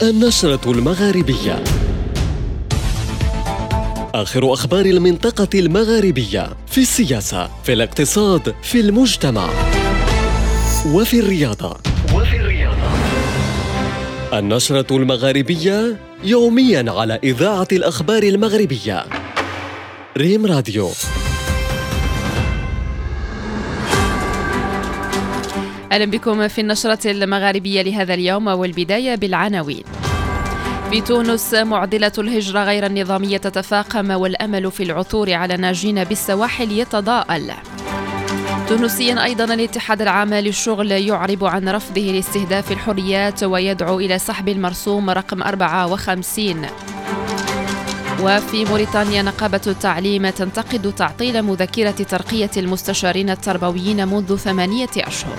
النشرة المغاربية. آخر أخبار المنطقة المغاربية في السياسة، في الاقتصاد، في المجتمع وفي الرياضة. النشرة المغاربية يومياً على إذاعة الأخبار المغربية ريم راديو. أهلا بكم في النشرة المغاربية لهذا اليوم، والبداية بالعناوين. في تونس معضلة الهجرة غير النظامية تتفاقم، والأمل في العثور على ناجين بالسواحل يتضاءل. تونسيا أيضا الاتحاد العام للشغل يعرب عن رفضه لاستهداف الحريات ويدعو إلى سحب المرسوم رقم 54. وفي موريتانيا نقابة التعليم تنتقد تعطيل مذكرة ترقية المستشارين التربويين منذ 8 أشهر.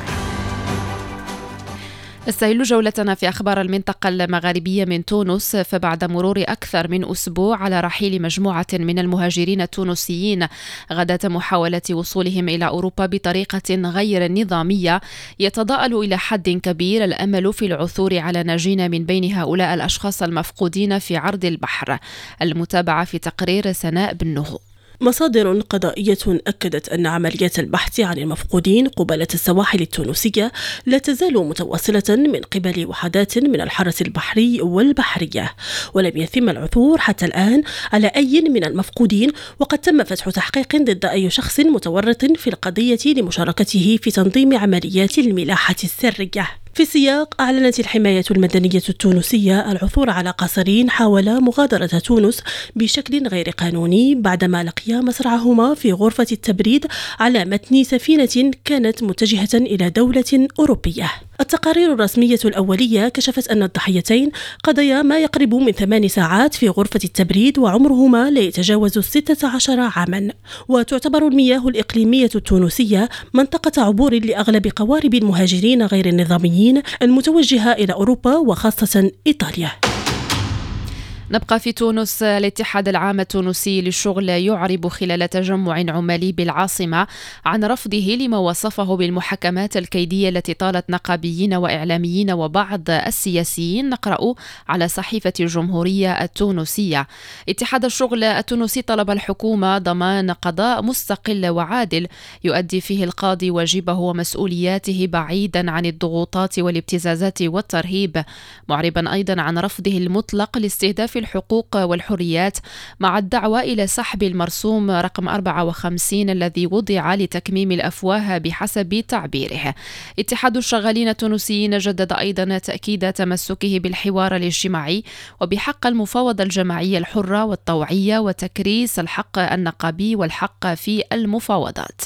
نستهل جولتنا في أخبار المنطقة المغاربية من تونس، فبعد مرور أكثر من أسبوع على رحيل مجموعة من المهاجرين التونسيين غداة محاولة وصولهم إلى أوروبا بطريقة غير نظامية، يتضاءل إلى حد كبير الأمل في العثور على ناجين من بين هؤلاء الأشخاص المفقودين في عرض البحر. المتابعة في تقرير سناء بن نهو. مصادر قضائية أكدت أن عمليات البحث عن المفقودين قبالة السواحل التونسية لا تزال متواصلة من قبل وحدات من الحرس البحري والبحرية، ولم يتم العثور حتى الآن على أي من المفقودين، وقد تم فتح تحقيق ضد أي شخص متورط في القضية لمشاركته في تنظيم عمليات الملاحة السرية. في السياق، أعلنت الحماية المدنية التونسية العثور على قاصرين حاول مغادرة تونس بشكل غير قانوني بعدما لقيا مصرعهما في غرفة التبريد على متن سفينة كانت متجهة إلى دولة أوروبية. التقارير الرسمية الأولية كشفت أن الضحيتين قضيا ما يقرب من 8 ساعات في غرفة التبريد، وعمرهما لا يتجاوز 16 عاما. وتعتبر المياه الإقليمية التونسية منطقة عبور لأغلب قوارب المهاجرين غير النظاميين المتوجهة إلى أوروبا وخاصة إيطاليا. نبقى في تونس. الاتحاد العام التونسي للشغل يعرب خلال تجمع عمالي بالعاصمة عن رفضه لما وصفه بالمحاكمات الكيدية التي طالت نقابيين وإعلاميين وبعض السياسيين. نقرأ على صحيفة الجمهورية التونسية: اتحاد الشغل التونسي طلب الحكومة ضمان قضاء مستقل وعادل يؤدي فيه القاضي واجبه ومسؤولياته بعيدا عن الضغوطات والابتزازات والترهيب، معربا أيضا عن رفضه المطلق لاستهداف الحقوق والحريات، مع الدعوة إلى سحب المرسوم رقم 54 الذي وضع لتكميم الأفواه بحسب تعبيره. اتحاد الشغالين التونسيين جدد أيضا تأكيد تمسكه بالحوار الاجتماعي وبحق المفاوضة الجماعية الحرة والطوعية وتكريس الحق النقابي والحق في المفاوضات.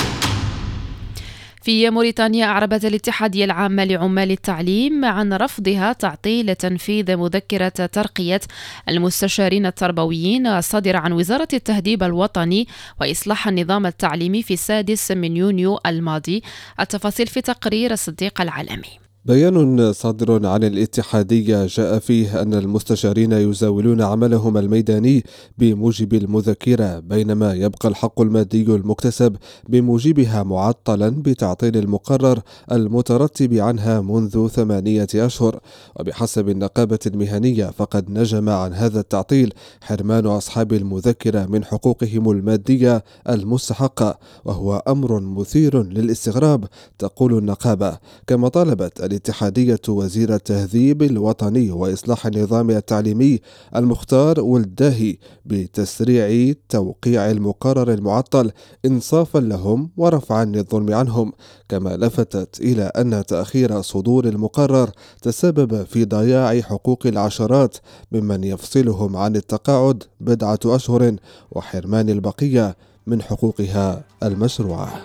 في موريتانيا أعربت الاتحادية العامة لعمال التعليم عن رفضها تعطيل تنفيذ مذكرة ترقية المستشارين التربويين الصادرة عن وزارة التهذيب الوطني وإصلاح النظام التعليمي في 6 يونيو الماضي. التفاصيل في تقرير صديق العالمي. بيان صادر عن الاتحادية جاء فيه أن المستشارين يزاولون عملهم الميداني بموجب المذكرة، بينما يبقى الحق المادي المكتسب بموجبها معطلا بتعطيل المقرر المترتب عنها منذ 8 أشهر. وبحسب النقابة المهنية فقد نجم عن هذا التعطيل حرمان أصحاب المذكرة من حقوقهم المادية المستحقة، وهو أمر مثير للاستغراب تقول النقابة. كما طالبت الاتحادية وزير التهذيب الوطني وإصلاح النظام التعليمي المختار ولداهي بتسريع توقيع المقرر المعطل إنصافا لهم ورفعا للظلم عنهم. كما لفتت إلى أن تأخير صدور المقرر تسبب في ضياع حقوق العشرات ممن يفصلهم عن التقاعد 1 أشهر وحرمان البقية من حقوقها المشروعة.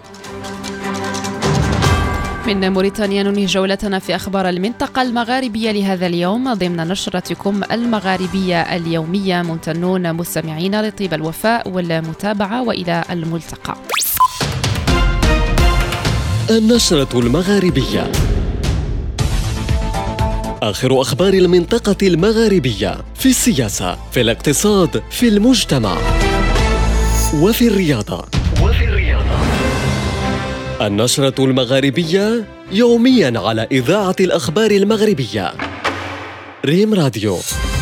من موريتانيا ننهي جولتنا في أخبار المنطقة المغاربية لهذا اليوم ضمن نشرتكم المغاربية اليومية. ممتنون مستمعين لطيب الوفاء والمتابعة، وإلى الملتقى. النشرة المغاربية، آخر أخبار المنطقة المغاربية في السياسة، في الاقتصاد، في المجتمع وفي الرياضة. النشرة المغاربية يومياً على إذاعة الأخبار المغربية ريم راديو.